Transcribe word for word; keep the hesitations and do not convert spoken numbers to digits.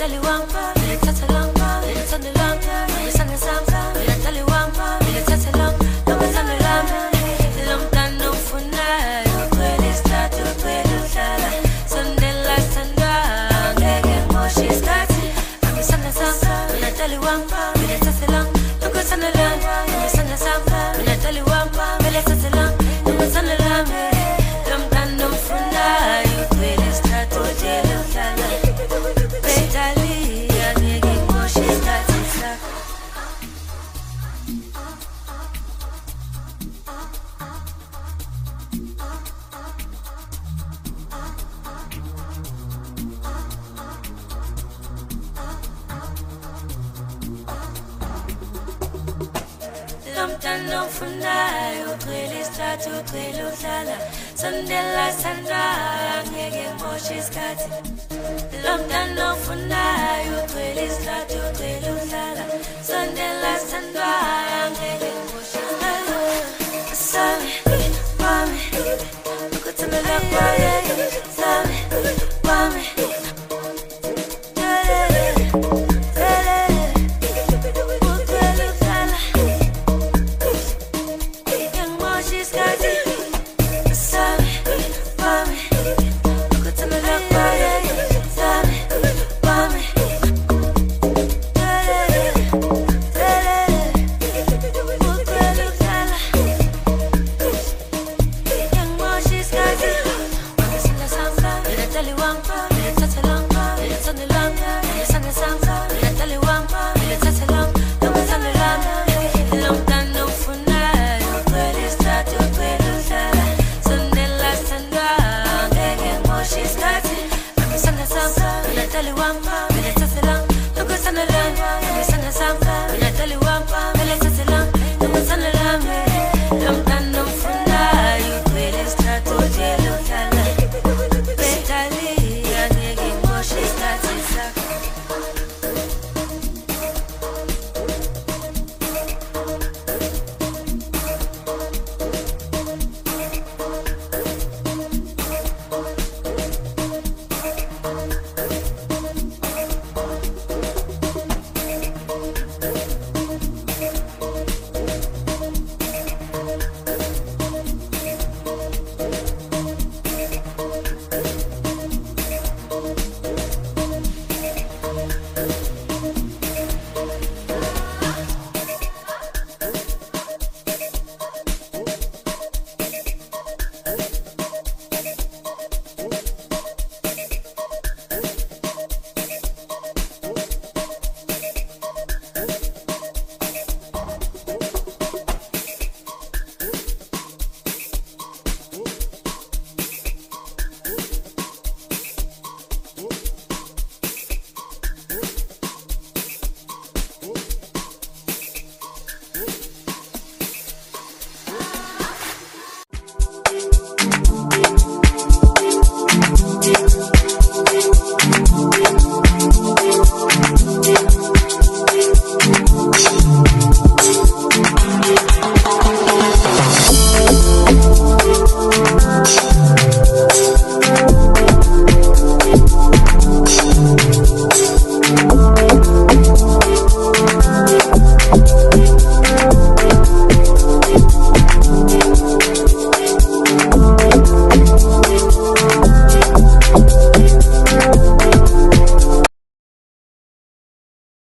tali wampa, vile tata lamba, vile tande lamba, vile sande samba, vile tali wampa, vile tata lamba, lamba tande lamba, lamba no funa, yo kweli statu kweli sala, sande la sanda, ngege moshi skati, lamba sande samba, vile tali wampa, vile tata lamba, lamba sande lamba, lamba sande samba, vile tali wampa, vile tata lamba, lamba sande lamba, lamba no funa, yo kweli statu kweli sala. Lontano funayo, kweli statu kweli usala, sondela sandra, ngege moshi skati. Lontano funayo, kweli statu kweli usala, sondela sandra, ngege moshi skati. Sami, mami, ukutana la kwaye, sami, mami. Tali wampa, vile tata lang, lugo sana lang.